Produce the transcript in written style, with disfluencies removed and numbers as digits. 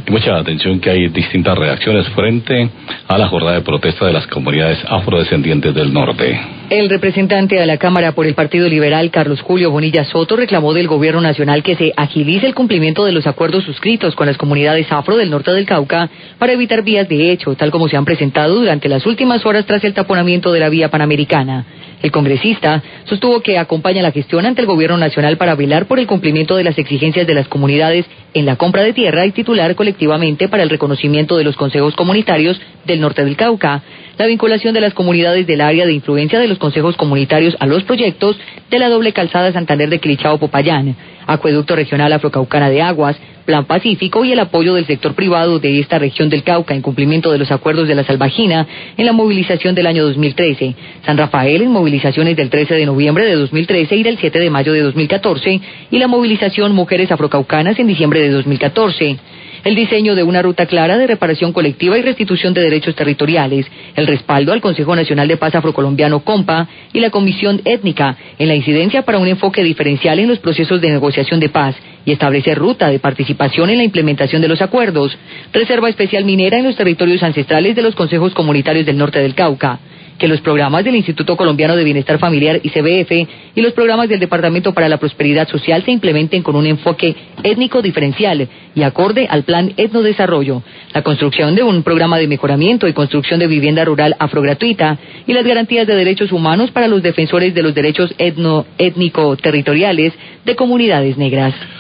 Y mucha atención que hay distintas reacciones frente a la jornada de protesta de las comunidades afrodescendientes del norte. El representante a la Cámara por el Partido Liberal, Carlos Julio Bonilla Soto, reclamó del Gobierno Nacional que se agilice el cumplimiento de los acuerdos suscritos con las comunidades afro del norte del Cauca para evitar vías de hecho, tal como se han presentado durante las últimas horas tras el taponamiento de la vía panamericana. El congresista sostuvo que acompaña la gestión ante el Gobierno Nacional para velar por el cumplimiento de las exigencias de las comunidades en la compra de tierra y titular colectivamente para el reconocimiento de los consejos comunitarios del norte del Cauca, la vinculación de las comunidades del área de influencia de los consejos comunitarios a los proyectos de la doble calzada Santander de Quilichao-Popayán, Acueducto Regional Afrocaucana de Aguas, Plan Pacífico y el apoyo del sector privado de esta región del Cauca en cumplimiento de los acuerdos de la Salvajina en la movilización del año 2013, San Rafael en movilizaciones del 13 de noviembre de 2013 y del 7 de mayo de 2014 y la movilización Mujeres Afrocaucanas en diciembre de 2014. El diseño de una ruta clara de reparación colectiva y restitución de derechos territoriales, el respaldo al Consejo Nacional de Paz Afrocolombiano COMPA y la Comisión Étnica en la incidencia para un enfoque diferencial en los procesos de negociación de paz y establecer ruta de participación en la implementación de los acuerdos, reserva especial minera en los territorios ancestrales de los consejos comunitarios del norte del Cauca, que los programas del Instituto Colombiano de Bienestar Familiar ICBF y los programas del Departamento para la Prosperidad Social se implementen con un enfoque étnico diferencial y acorde al Plan Etnodesarrollo, la construcción de un programa de mejoramiento y construcción de vivienda rural afrogratuita y las garantías de derechos humanos para los defensores de los derechos étnico-territoriales de comunidades negras.